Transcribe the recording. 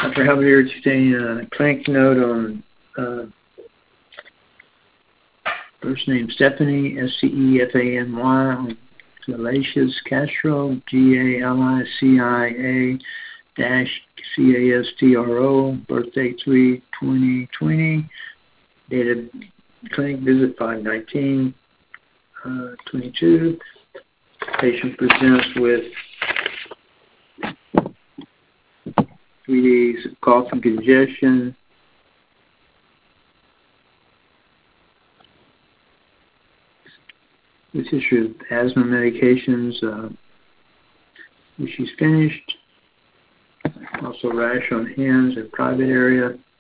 Dr. Javier today, clinic note on first name Stephanie, Stefany, Galicias Castro, GALICIA-CASTRO, birthday 3/2020, date of clinic visit 5/19/22. Patient presents with 3 days of cough and congestion. With history of asthma medications, which she's finished. Also rash on hands and private area.